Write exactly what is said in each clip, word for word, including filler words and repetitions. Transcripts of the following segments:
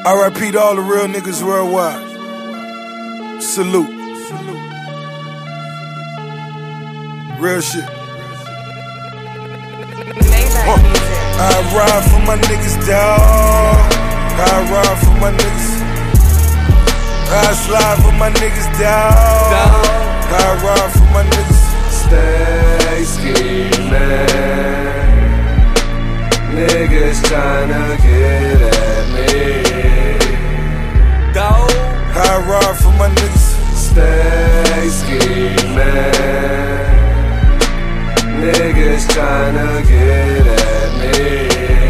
R I P to all the real niggas worldwide. Salute. Real shit. Uh, I ride for my niggas, dawg. I ride for my niggas. I slide for my niggas, dawg. I ride for my niggas. Stay scheming. Niggas tryna get at me. I ride for my niggas. Stay scheming. Niggas tryna get at me.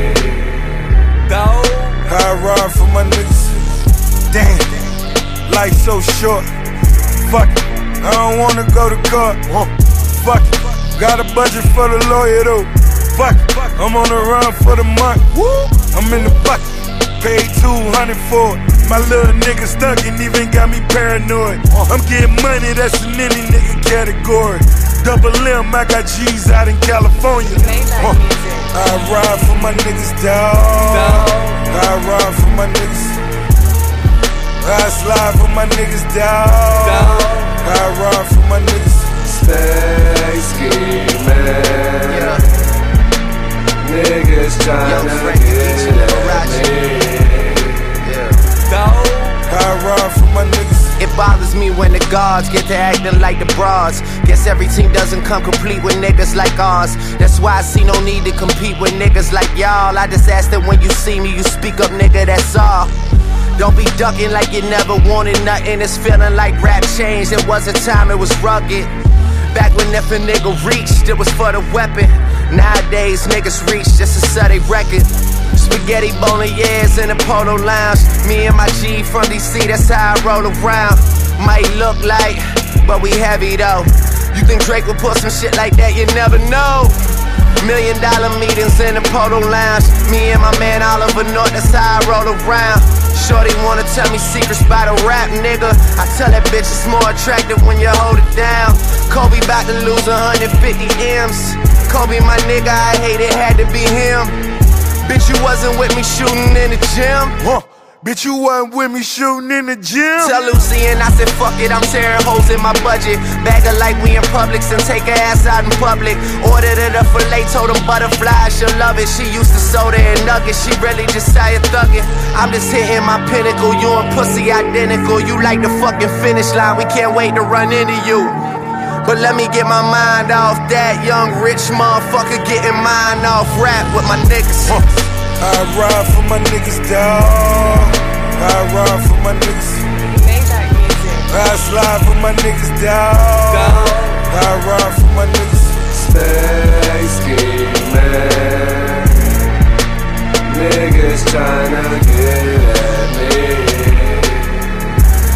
I ride for my niggas. Damn, life so short. Fuck it, I don't wanna go to court. Fuck it, got a budget for the lawyer though. Fuck it, I'm on the run for the month. I'm in the bucket, paid two hundred for it. My little nigga stuck and even got me paranoid. I'm getting money, that's in any nigga category. Double M, I got G's out in California. Uh, I ride for my niggas, dawg. I ride for my niggas. I slide for my niggas, dawg. I ride for my niggas. Stay scheming. Niggas tryna get at me. I ride for my niggas. It bothers me when the guards get to acting like the bras. Guess every team doesn't come complete with niggas like ours. That's why I see no need to compete with niggas like y'all. I just ask that when you see me, you speak up, nigga, that's all. Don't be ducking like you never wanted nothing. It's feeling like rap changed. It was a time it was rugged. Back when if a nigga reached, it was for the weapon. Nowadays, niggas reach just to sell they record. Spaghetti bolognese in the Polo Lounge. Me and my G from D C, that's how I roll around. Might look like, but we heavy though. You think Drake would put some shit like that? You never know. Million dollar meetings in the Polo Lounge. Me and my man Oliver North, that's how I roll around. Shorty wanna tell me secrets by the rap, nigga. I tell that bitch it's more attractive when you hold it down. Kobe bout to lose one hundred fifty M's. Kobe my nigga, I hate it, had to be him. Bitch, you wasn't with me shooting in the gym. Huh. Bitch, you wasn't with me shooting in the gym. Tell Lucy and I said, fuck it, I'm tearing holes in my budget. Bag her like we in Publix and take her ass out in public. Ordered her the filet, told them butterflies, she'll love it. She used to soda and nuggets, she really just started thugging. I'm just hitting my pinnacle, you and pussy identical. You like the fucking finish line, we can't wait to run into you. But let me get my mind off that young rich motherfucker getting mine off rap with my niggas. Huh. I ride for my niggas, dawg. I ride for my niggas. I slide for my niggas, dawg. I ride for my niggas. Stay scheming. Niggas tryna get at me.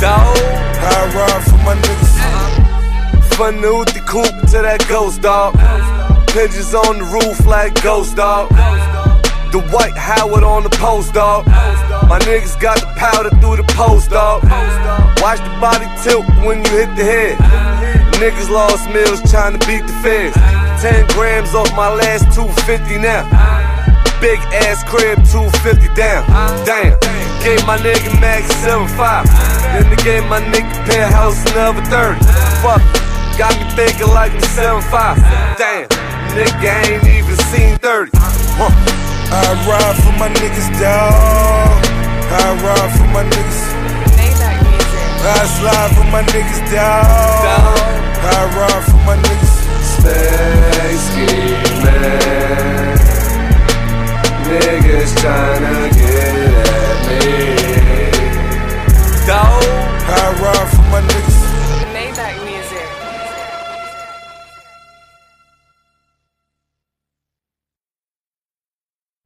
I ride for my niggas. From the Uti coupe to that ghost dog. Pigeons on the roof like ghost dog. The white Howard on the post dog. My niggas got the powder through the post dog. Watch the body tilt when you hit the head. Niggas lost meals trying to beat the feds. Ten grams off my last two fifty now. Big ass crib, two fifty down. Damn, gave my nigga max seven five. Then they gave my nigga penthouse another thirty. Fuck, got me thinking like the seven five. Damn, nigga ain't even seen thirty. Huh. I ride for my niggas, dawg. I ride for my niggas. I slide for my niggas, dawg. I ride for my niggas. Stay scheming. Niggas tryna get